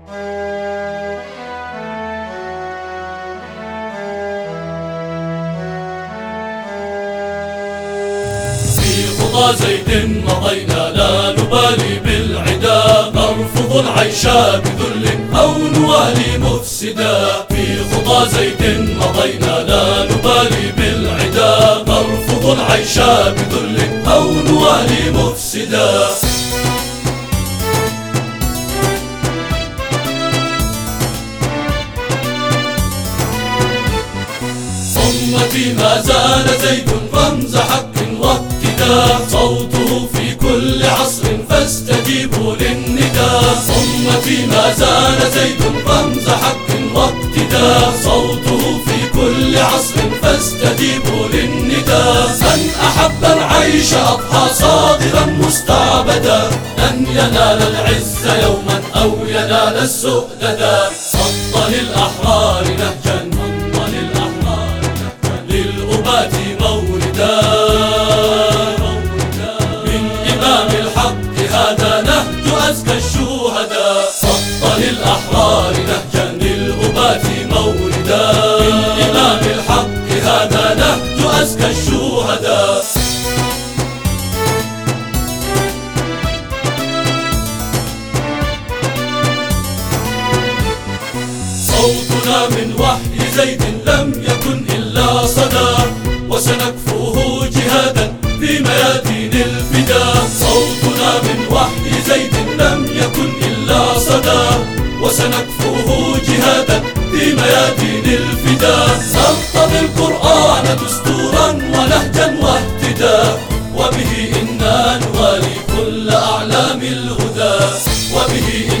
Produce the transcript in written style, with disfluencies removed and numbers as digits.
في خطى زيد مضينا لا نبالي بالعدا، نرفض العيش بذل أو نوالي مفسدا. في خطى زيد مضينا لا نبالي بالعدا، نرفض العيش بذل أو نوالي مفسدا. صمتي ما زال زيد رمز حق واقتداء، صوته في كل عصر فاستجيبوا للنداء. صمتي ما زال زيد رمز حق واقتداء، صوته في كل عصر فاستجيبوا للنداء. من أحب العيش أضحى صاغرا مستعبدا، لن ينال العز يوما أو ينال السؤددا. صد للأحرار نهجا للأبات موردا، من إمام الحق هذا نهج أزكى الشهداء. صد للأحرار نهجا للأبات موردا، من إمام الحق هذا نهج أزكى الشهداء. صوتنا من وحي زيد لم يكن إلا صدى، وسنكفوه جهادا في ميادين الفداء. صوتنا من وحي زيد لم يكن إلا صدى، وسنكفوه جهادا في ميادين الفداء. نرتضي القرآن دستورا ونهجا واهتداء، وبه إنا نوالي كل أعلام الهدى، وبه